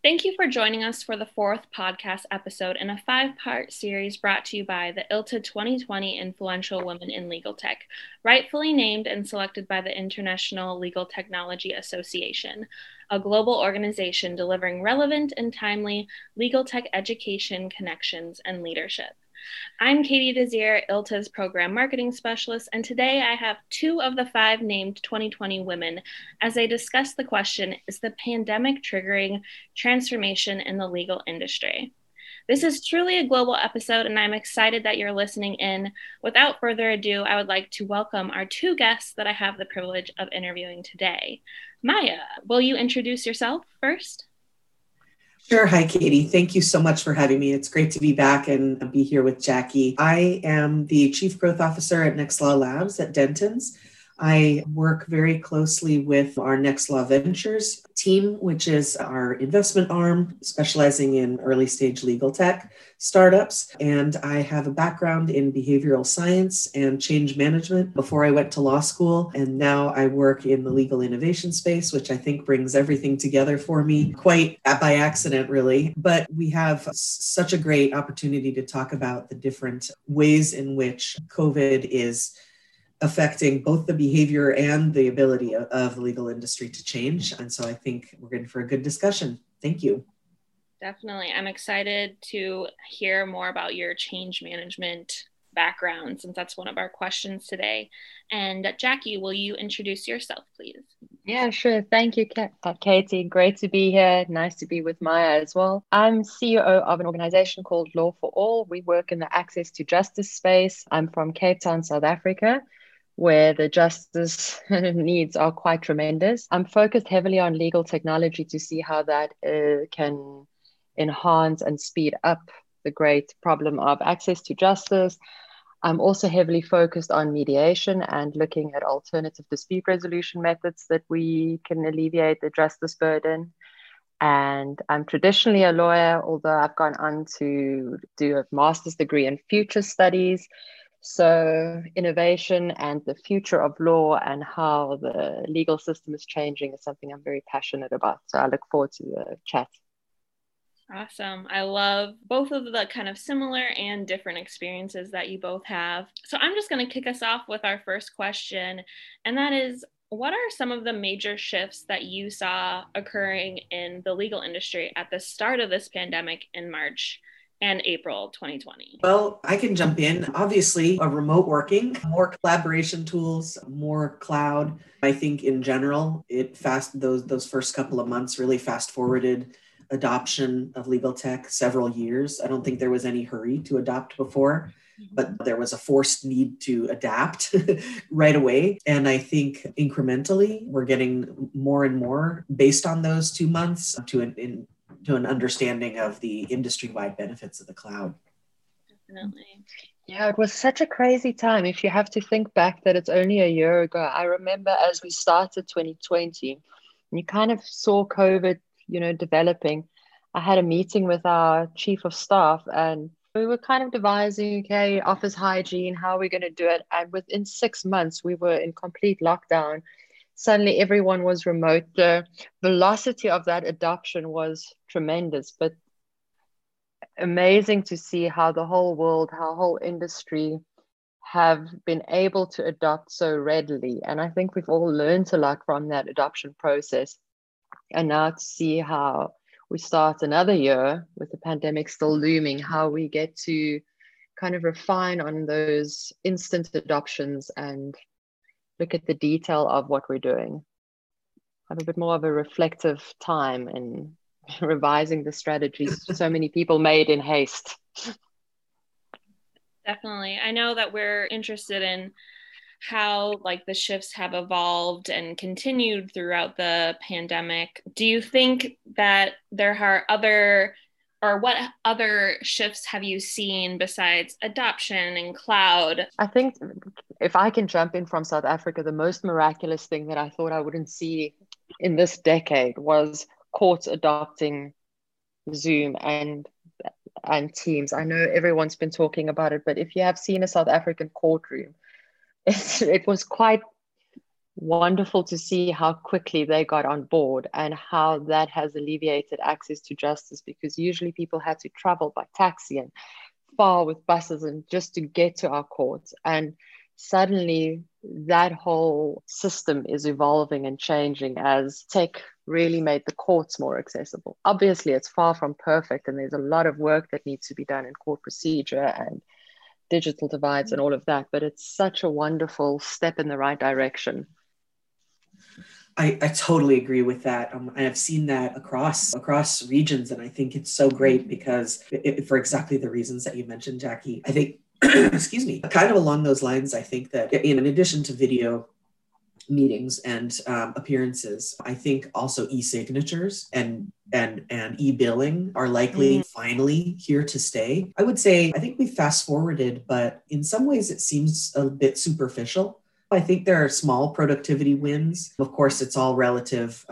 Thank you for joining us for the fourth podcast episode in a five-part series brought to you by the ILTA 2020 Influential Women in Legal Tech, rightfully named and selected by the International Legal Technology Association, a global organization delivering relevant and timely legal tech education, connections, and leadership. I'm Katie Desir, ILTA's Program Marketing Specialist, and today I have two of the five named 2020 women as I discuss the question, is the pandemic triggering transformation in the legal industry? This is truly a global episode, and I'm excited that you're listening in. Without further ado, I would like to welcome our two guests that I have the privilege of interviewing today. Maya, will you introduce yourself first? Sure. Hi, Katie. Thank you so much for having me. It's great to be back and be here with Jackie. I am the Chief Growth Officer at Next Law Labs at Dentons. I work very closely with our Next Law Ventures team, which is our investment arm specializing in early stage legal tech startups. And I have a background in behavioral science and change management before I went to law school. And now I work in the legal innovation space, which I think brings everything together for me quite by accident, really. But we have such a great opportunity to talk about the different ways in which COVID is affecting both the behavior and the ability of the legal industry to change. And so I think we're in for a good discussion. Thank you. Definitely. I'm excited to hear more about your change management background, since that's one of our questions today. And Jackie, will you introduce yourself, please? Yeah, sure. Thank you, Katie. Great to be here. Nice to be with Maya as well. I'm CEO of an organization called Law for All. We work in the access to justice space. I'm from Cape Town, South Africa, where the justice needs are quite tremendous. I'm focused heavily on legal technology to see how that can enhance and speed up the great problem of access to justice. I'm also heavily focused on mediation and looking at alternative dispute resolution methods that we can alleviate the justice burden. And I'm traditionally a lawyer, although I've gone on to do a master's degree in future studies. So innovation and the future of law and how the legal system is changing is something I'm very passionate about. So I look forward to the chat. Awesome. I love both of the kind of similar and different experiences that you both have. So I'm just going to kick us off with our first question, and that is, what are some of the major shifts that you saw occurring in the legal industry at the start of this pandemic in March and April 2020? Well, I can jump in. Obviously, a remote working, more collaboration tools, more cloud. I think in general, those first couple of months really fast forwarded adoption of legal tech several years. I don't think there was any hurry to adopt before, but there was a forced need to adapt right away. And I think incrementally, we're getting more and more based on those 2 months to an understanding of the industry-wide benefits of the cloud. Definitely. Yeah, it was such a crazy time. If you have to think back that it's only a year ago, I remember as we started 2020, and you kind of saw COVID developing. I had a meeting with our chief of staff and we were kind of devising, okay, office hygiene, how are we going to do it? And within 6 months, we were in complete lockdown. Suddenly everyone was remote. The velocity of that adoption was tremendous, but amazing to see how the whole world, how whole industry have been able to adopt so readily. And I think we've all learned a lot from that adoption process. And now to see how we start another year with the pandemic still looming, how we get to kind of refine on those instant adoptions and look at the detail of what we're doing. Have a bit more of a reflective time in revising the strategies so many people made in haste. Definitely. I know that we're interested in how the shifts have evolved and continued throughout the pandemic. Do you think that there are what other shifts have you seen besides adoption and cloud? I think if I can jump in from South Africa, the most miraculous thing that I thought I wouldn't see in this decade was courts adopting Zoom and Teams. I know everyone's been talking about it, but if you have seen a South African courtroom, it was quite wonderful to see how quickly they got on board and how that has alleviated access to justice, because usually people had to travel by taxi and far with buses and just to get to our courts. And suddenly that whole system is evolving and changing as tech really made the courts more accessible. Obviously, it's far from perfect, and there's a lot of work that needs to be done in court procedure and digital divides and all of that, but it's such a wonderful step in the right direction. I totally agree with that. I've seen that across regions, and I think it's so great because for exactly the reasons that you mentioned, Jackie. I think, excuse me, kind of along those lines, I think that in addition to video meetings and appearances, I think also e-signatures and e-billing are likely finally here to stay. I would say I think we fast forwarded, but in some ways it seems a bit superficial. I think there are small productivity wins. Of course, it's all relative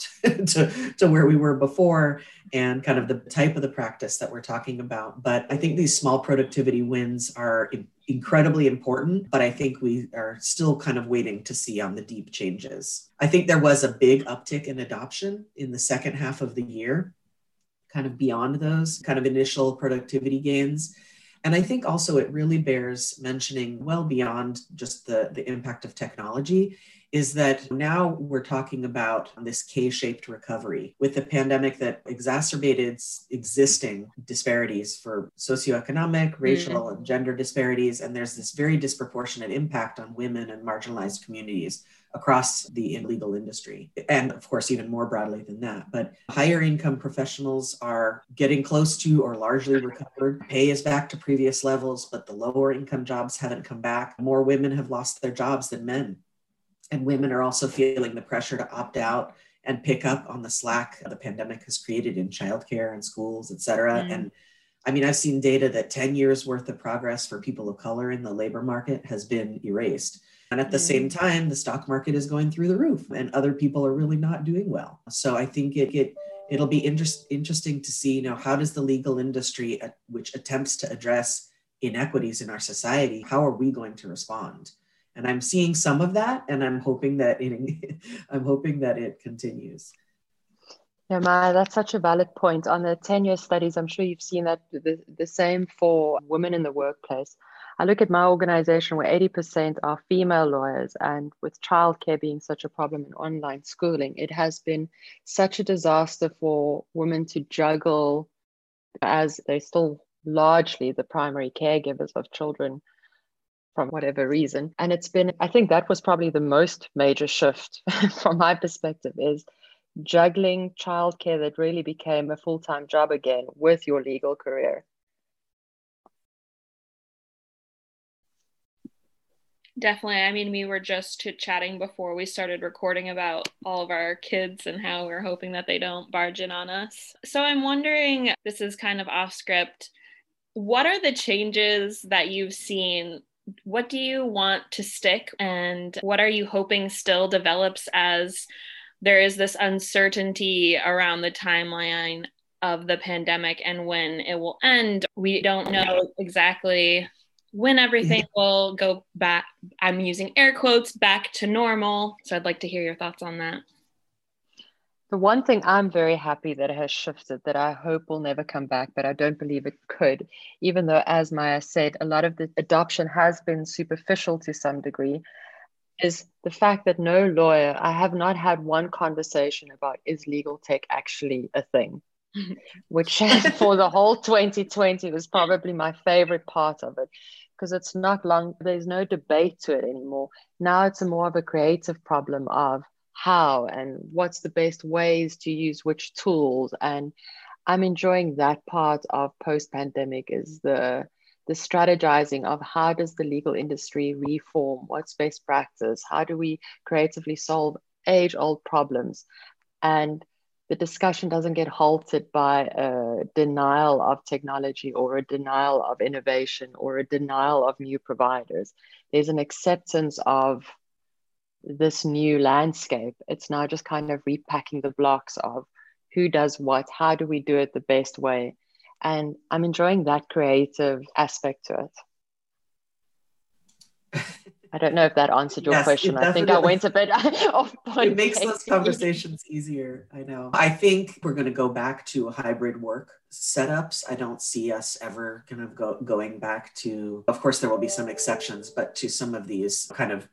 to where we were before and kind of the type of the practice that we're talking about. But I think these small productivity wins are incredibly important, but I think we are still kind of waiting to see on the deep changes. I think there was a big uptick in adoption in the second half of the year, kind of beyond those kind of initial productivity gains. And I think also it really bears mentioning, well beyond just the impact of technology, is that now we're talking about this K-shaped recovery with the pandemic that exacerbated existing disparities for socioeconomic, racial, and gender disparities. And there's this very disproportionate impact on women and marginalized communities across the legal industry. And of course, even more broadly than that. But higher income professionals are getting close to or largely recovered. Pay is back to previous levels, but the lower income jobs haven't come back. More women have lost their jobs than men. And women are also feeling the pressure to opt out and pick up on the slack the pandemic has created in childcare and schools, et cetera. And I mean, I've seen data that 10 years worth of progress for people of color in the labor market has been erased. And at the same time, the stock market is going through the roof and other people are really not doing well. So I think it'll be interesting to see, how does the legal industry, which attempts to address inequities in our society, how are we going to respond? And I'm seeing some of that, and I'm hoping that it continues. Yeah, Maya, that's such a valid point. On the 10-year studies, I'm sure you've seen that the same for women in the workplace. I look at my organization where 80% are female lawyers, and with childcare being such a problem in online schooling, it has been such a disaster for women to juggle, as they're still largely the primary caregivers of children from whatever reason. And I think that was probably the most major shift from my perspective, is juggling childcare that really became a full-time job again with your legal career. Definitely. I mean, we were just chit-chatting before we started recording about all of our kids and how we're hoping that they don't barge in on us. So I'm wondering, this is kind of off script, what are the changes that you've seen? What do you want to stick, and what are you hoping still develops as there is this uncertainty around the timeline of the pandemic and when it will end? We don't know exactly when everything will go back, I'm using air quotes, back to normal. So I'd like to hear your thoughts on that. The one thing I'm very happy that it has shifted, that I hope will never come back, but I don't believe it could, even though, as Maya said, a lot of the adoption has been superficial to some degree, is the fact that no lawyer, I have not had one conversation about, is legal tech actually a thing? Which for the whole 2020 was probably my favorite part of it, because it's not long, there's no debate to it anymore. Now it's more of a creative problem of how and what's the best ways to use which tools. And I'm enjoying that part of post-pandemic, is the strategizing of how does the legal industry reform, what's best practice, how do we creatively solve age-old problems. And the discussion doesn't get halted by a denial of technology or a denial of innovation or a denial of new providers. There's an acceptance of this new landscape. It's now just kind of repacking the blocks of who does what, how do we do it the best way. And I'm enjoying that creative aspect to it. I don't know if that answered your Yes, question. it I think I definitely went a bit off point. it makes those Katie. conversations easier. I know. I think we're going to go back to hybrid work setups. I don't see us ever kind of going back to, of course, there will be some exceptions, but to some of these kind of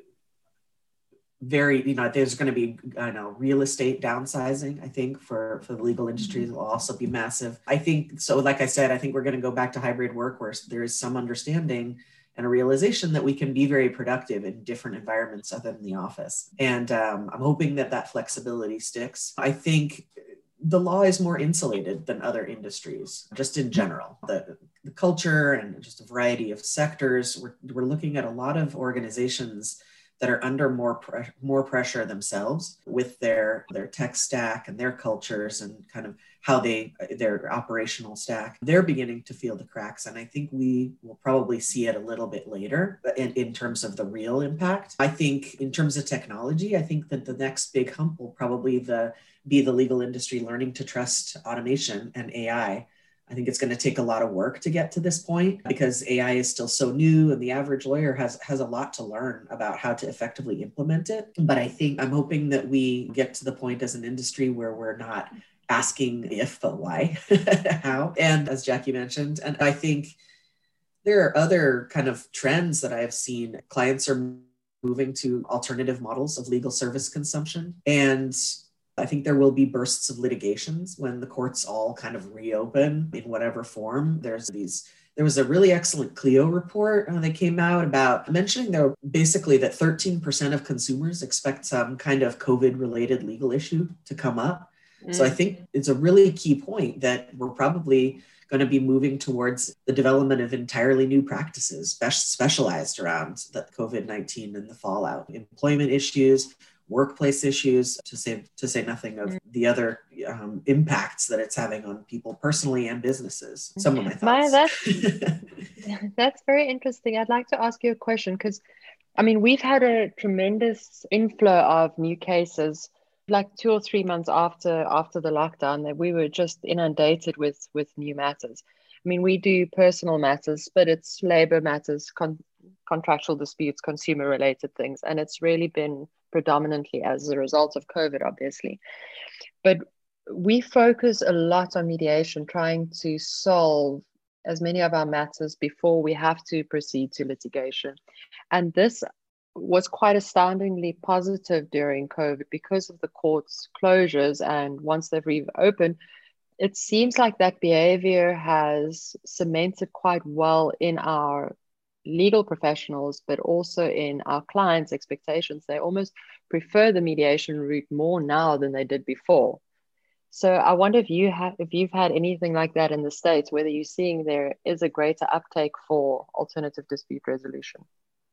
very, there's going to be, I know, real estate downsizing, I think, for the legal industry will also be massive. I think, so like I said, I think we're going to go back to hybrid work where there is some understanding and a realization that we can be very productive in different environments other than the office. And I'm hoping that flexibility sticks. I think the law is more insulated than other industries, just in general. The culture and just a variety of sectors, we're looking at a lot of organizations that are under more pressure themselves with their tech stack and their cultures and kind of how their operational stack. They're beginning to feel the cracks, and I think we will probably see it a little bit later in terms of the real impact. I think in terms of technology, I think that the next big hump will probably be the legal industry learning to trust automation and AI. I think it's going to take a lot of work to get to this point because AI is still so new and the average lawyer has a lot to learn about how to effectively implement it. But I'm hoping that we get to the point as an industry where we're not asking if, but why, how. And as Jackie mentioned, and I think there are other kind of trends that I have seen. Clients are moving to alternative models of legal service consumption. And I think there will be bursts of litigations when the courts all kind of reopen in whatever form. There was a really excellent Clio report that came out about mentioning basically that 13% of consumers expect some kind of COVID-related legal issue to come up. So I think it's a really key point that we're probably going to be moving towards the development of entirely new practices specialized around the COVID-19 and the fallout, employment issues, workplace issues, to say nothing of the other impacts that it's having on people personally and businesses. Some of my thoughts. That's very interesting. I'd like to ask you a question because, I mean, we've had a tremendous inflow of new cases, like 2 or 3 months after the lockdown, that we were just inundated with new matters. I mean, we do personal matters, but it's labor matters, contractual disputes, consumer related things, and it's really been predominantly as a result of COVID, obviously. But we focus a lot on mediation, trying to solve as many of our matters before we have to proceed to litigation. And this was quite astoundingly positive during COVID because of the courts' closures. And once they've reopened, it seems like that behavior has cemented quite well in our legal professionals, but also in our clients' expectations. They almost prefer the mediation route more now than they did before. So I wonder if you've had anything like that in the States, whether you're seeing there is a greater uptake for alternative dispute resolution.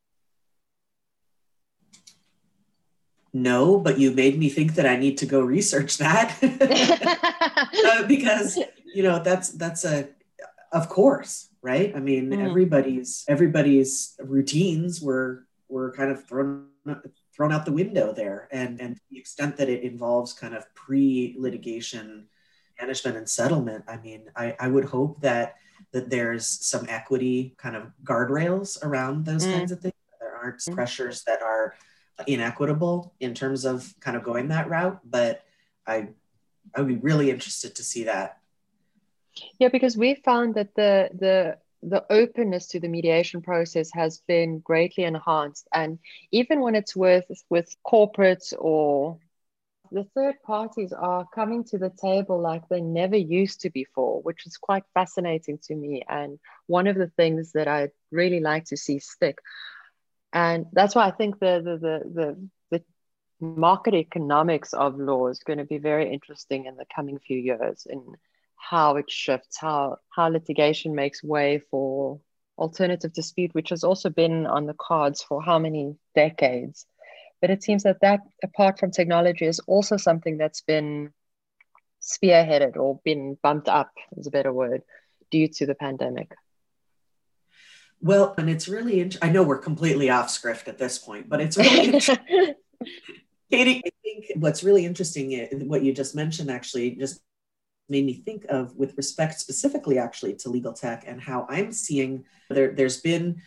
No, but you made me think that I need to go research that because that's of course, right? I mean, everybody's routines were kind of thrown out the window there, and to the extent that it involves kind of pre-litigation management and settlement. I mean, I would hope that there's some equity kind of guardrails around those kinds of things. There aren't pressures that are inequitable in terms of kind of going that route, but I would be really interested to see that. Yeah, because we found that the openness to the mediation process has been greatly enhanced, and even when it's with corporates or the third parties are coming to the table like they never used to before, which is quite fascinating to me, and one of the things that I'd really like to see stick. And that's why I think the market economics of law is going to be very interesting in the coming few years, in how it shifts, how litigation makes way for alternative dispute, which has also been on the cards for how many decades. But it seems that apart from technology is also something that's been spearheaded or been bumped up, is a better word, due to the pandemic. Well, and it's really, I know we're completely off script at this point, but it's really interesting. Katie, I think what's really interesting, what you just mentioned actually just made me think of, with respect specifically actually to legal tech, and how I'm seeing there's been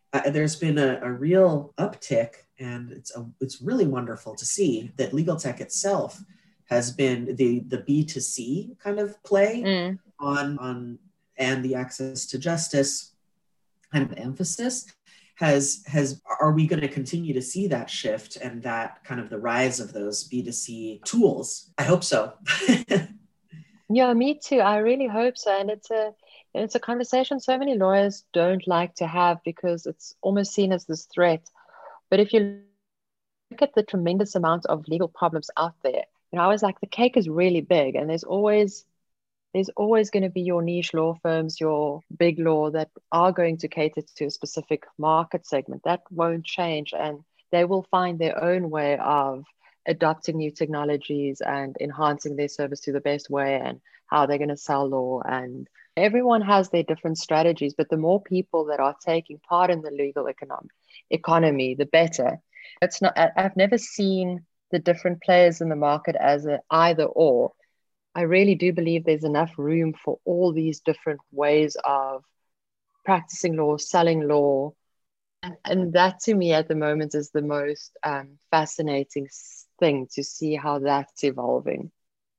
there's been a real uptick, and it's really wonderful to see that legal tech itself has been the B2C kind of play on and the access to justice kind of emphasis has are we going to continue to see that shift and that kind of the rise of those B2C tools? I hope so. Yeah, me too. I really hope so. And it's a conversation so many lawyers don't like to have because it's almost seen as this threat. But if you look at the tremendous amount of legal problems out there, I was like, the cake is really big, and there's always going to be your niche law firms, your big law that are going to cater to a specific market segment. That won't change, and they will find their own way of adopting new technologies and enhancing their service to the best way, and how they're going to sell law. And everyone has their different strategies, but the more people that are taking part in the legal economy, the better. It's not. I've never seen the different players in the market as an either or. I really do believe there's enough room for all these different ways of practicing law, selling law. And that to me at the moment is the most fascinating thing, to see how that's evolving.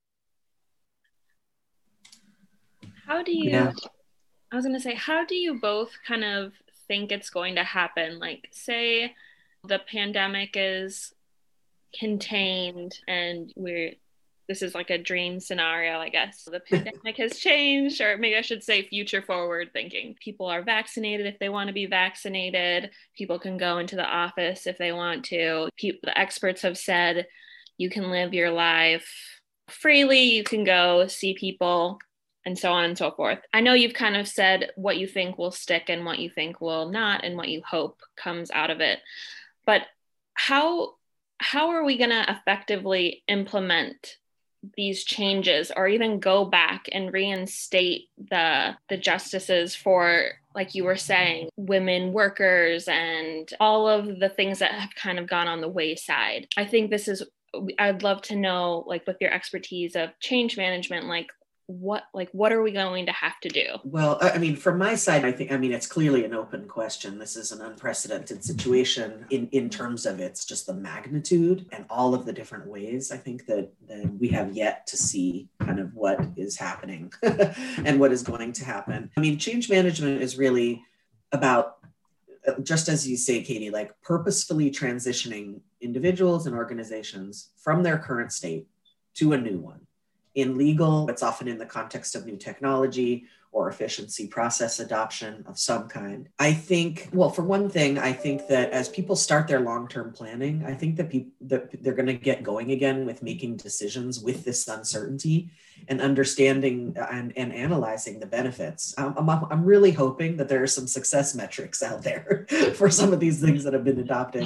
How do you, I was going to say, how do you both kind of think it's going to happen? Like, say the pandemic is contained and this is like a dream scenario, I guess. The pandemic has changed, or maybe I should say future forward thinking. People are vaccinated if they want to be vaccinated. People can go into the office if they want to. The experts have said you can live your life freely, you can go see people, and so on and so forth. I know you've kind of said what you think will stick and what you think will not, and what you hope comes out of it. But how are we going to effectively implement these changes, or even go back and reinstate the justices for, like you were saying, women workers and all of the things that have kind of gone on the wayside? I think I'd love to know, like, with your expertise of change management, what are we going to have to do? Well, I mean, from my side, it's clearly an open question. This is an unprecedented situation in terms of it's just the magnitude and all of the different ways. I think that we have yet to see kind of what is happening and what is going to happen. I mean, change management is really about, just as you say, Katie, like purposefully transitioning individuals and organizations from their current state to a new one. In legal, it's often in the context of new technology or efficiency process adoption of some kind. I think, well, for one thing, I think that as people start their long-term planning, I think that they're going to get going again with making decisions with this uncertainty and understanding and analyzing the benefits. I'm really hoping that there are some success metrics out there for some of these things that have been adopted,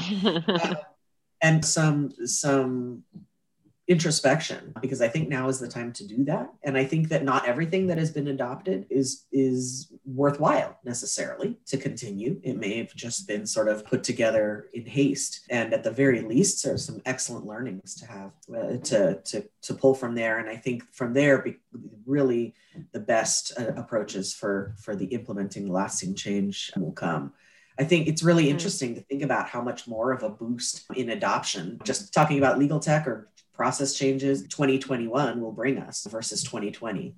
and some introspection, because I think now is the time to do that. And I think that not everything that has been adopted is worthwhile necessarily to continue. It may have just been sort of put together in haste. And at the very least, there are some excellent learnings to have to pull from there. And I think from there, really the best approaches for the implementing lasting change will come. I think it's really interesting to think about how much more of a boost in adoption, just talking about legal tech or process changes, 2021 will bring us versus 2020.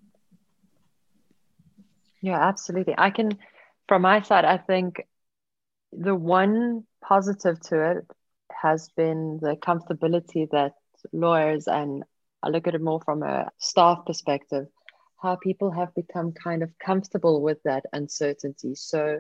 Yeah, absolutely. From my side, I think the one positive to it has been the comfortability that lawyers, and I look at it more from a staff perspective, how people have become kind of comfortable with that uncertainty. So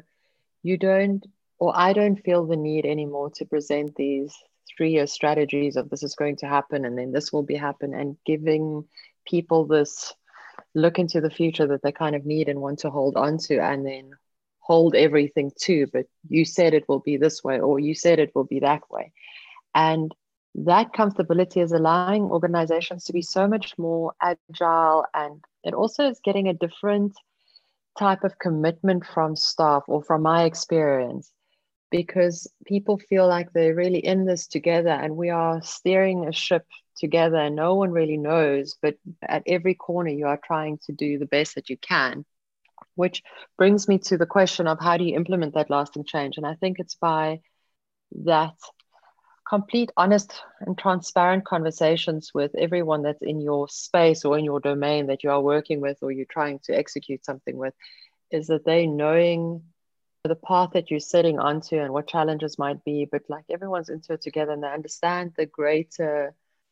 I don't feel the need anymore to present these 3-year strategies of this is going to happen and then this will happen, and giving people this look into the future that they kind of need and want to hold on to, and then hold everything to, but you said it will be this way, or you said it will be that way. And that comfortability is allowing organizations to be so much more agile, and it also is getting a different type of commitment from staff, or from my experience, because people feel like they're really in this together and we are steering a ship together and no one really knows, but at every corner you are trying to do the best that you can. which brings me to the question of how do you implement that lasting change? And I think it's by that complete, honest, and transparent conversations with everyone that's in your space or in your domain that you are working with or you're trying to execute something with, is that they knowing the path that you're setting onto and what challenges might be, but like everyone's into it together and they understand the greater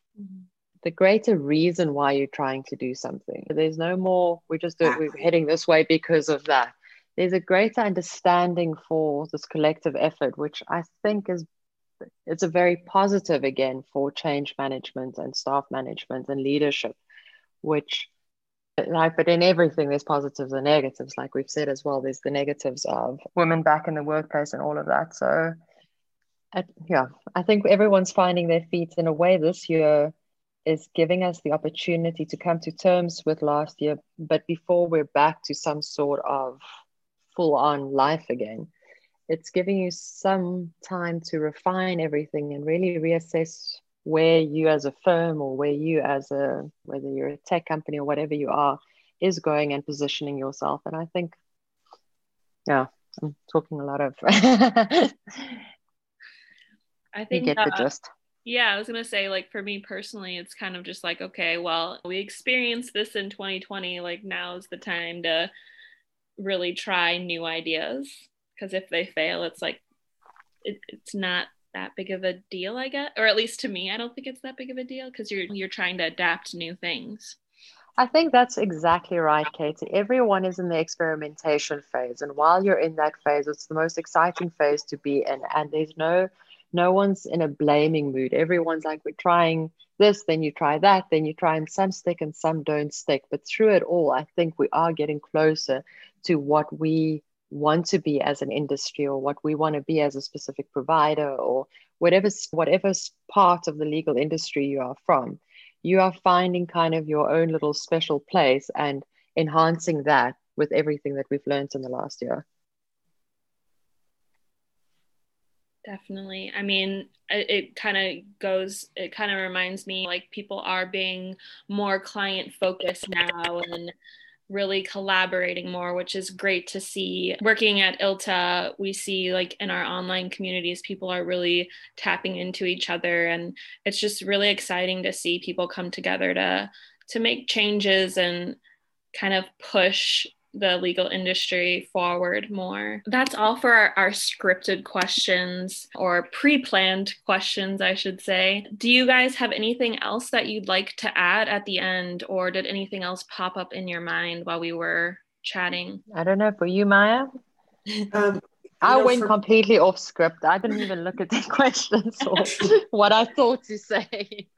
reason why you're trying to do something. There's no more, we're heading this way because of that. There's a greater understanding for this collective effort, which I think it's a very positive again for change management and staff management and leadership, which but in everything there's positives and negatives, like we've said as well. There's the negatives of women back in the workplace and all of that. So I think everyone's finding their feet in a way this year is giving us the opportunity to come to terms with last year, but before we're back to some sort of full-on life again, it's giving you some time to refine everything and really reassess where you as a firm or whether you're a tech company or whatever you are, is going and positioning yourself. And I think, I'm talking a lot of, I think you get the gist. Yeah, I was going to say, like, for me personally, it's kind of just like, okay, well, we experienced this in 2020, like now's the time to really try new ideas. Because if they fail, it's like, it's not that big of a deal, I guess. Or at least to me, I don't think it's that big of a deal because you're trying to adapt to new things. I think that's exactly right, Katie. Everyone is in the experimentation phase. And while you're in that phase, it's the most exciting phase to be in. And there's no one's in a blaming mood. Everyone's like, we're trying this, then you try that, then you try, and some stick and some don't stick. But through it all, I think we are getting closer to what we want to be as an industry or what we want to be as a specific provider or whatever part of the legal industry you are from. You are finding kind of your own little special place and enhancing that with everything that we've learned in the last year. Definitely. I mean, it kind of reminds me like people are being more client focused now and really collaborating more, which is great to see. Working at ILTA, we see like in our online communities, people are really tapping into each other. And it's just really exciting to see people come together to make changes and kind of push the legal industry forward more. That's all for our scripted questions, or pre-planned questions, I should say. Do you guys have anything else that you'd like to add at the end, or did anything else pop up in your mind while we were chatting? I don't know, for you, Maya? I went completely off script. I didn't even look at the questions or what I thought to say.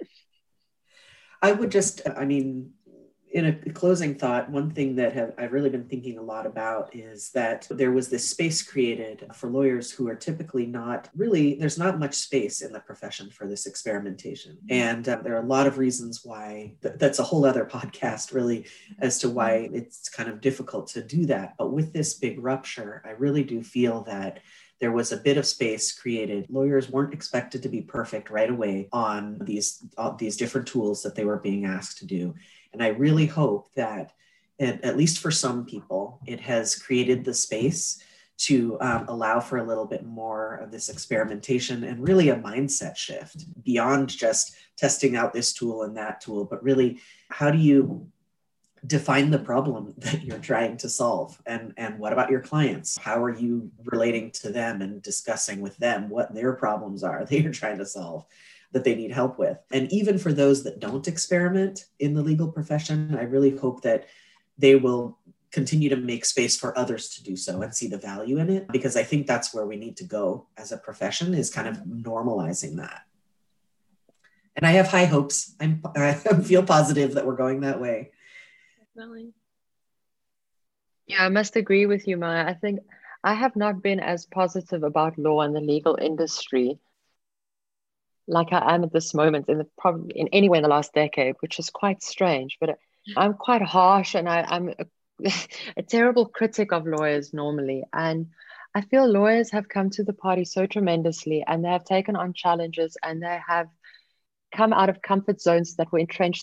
I would just, in a closing thought, one thing that I've really been thinking a lot about is that there was this space created for lawyers who are typically there's not much space in the profession for this experimentation. And there are a lot of reasons why, that's a whole other podcast really, as to why it's kind of difficult to do that. But with this big rupture, I really do feel that there was a bit of space created. Lawyers weren't expected to be perfect right away on these different tools that they were being asked to do. And I really hope that, at least for some people, it has created the space to allow for a little bit more of this experimentation and really a mindset shift beyond just testing out this tool and that tool, but really, how do you define the problem that you're trying to solve? And what about your clients? How are you relating to them and discussing with them what their problems are that you're trying to solve, that they need help with? And even for those that don't experiment in the legal profession, I really hope that they will continue to make space for others to do so and see the value in it, because I think that's where we need to go as a profession, is kind of normalizing that. And I have high hopes. I feel positive that we're going that way. Definitely. Yeah, I must agree with you, Maya. I think I have not been as positive about law and the legal industry like I am at this moment probably in anywhere in the last decade, which is quite strange. But I'm quite harsh, and I'm a terrible critic of lawyers normally. And I feel lawyers have come to the party so tremendously, and they have taken on challenges, and they have come out of comfort zones that were entrenched by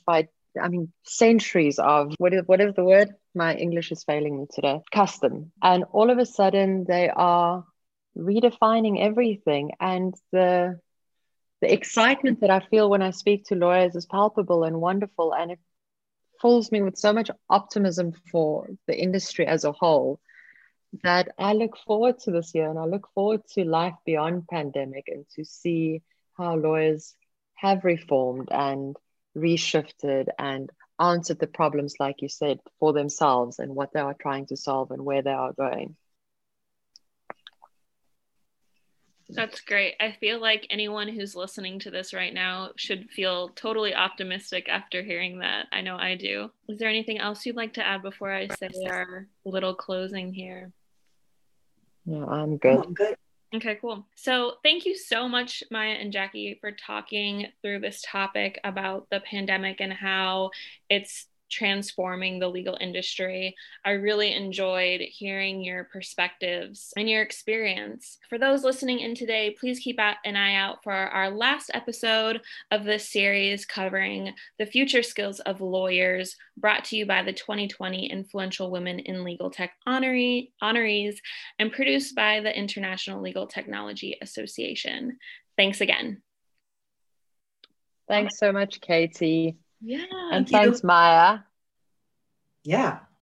I mean, centuries of what is the word? My English is failing me today. Custom. And all of a sudden they are redefining everything. And the excitement that I feel when I speak to lawyers is palpable and wonderful. And it fills me with so much optimism for the industry as a whole that I look forward to this year, and I look forward to life beyond pandemic, and to see how lawyers have reformed and reshifted and answered the problems, like you said, for themselves and what they are trying to solve and where they are going. That's great. I feel like anyone who's listening to this right now should feel totally optimistic after hearing that. I know I do. Is there anything else you'd like to add before I say our little closing here? Yeah, I'm good. I'm good. Okay, cool. So thank you so much, Maya and Jackie, for talking through this topic about the pandemic and how it's transforming the legal industry. I really enjoyed hearing your perspectives and your experience. For those listening in today, please keep an eye out for our last episode of this series covering the future skills of lawyers, brought to you by the 2020 Influential Women in Legal Tech honorees and produced by the International Legal Technology Association. Thanks again. Thanks so much, Katie. Yeah. And thanks, Maya. Yeah.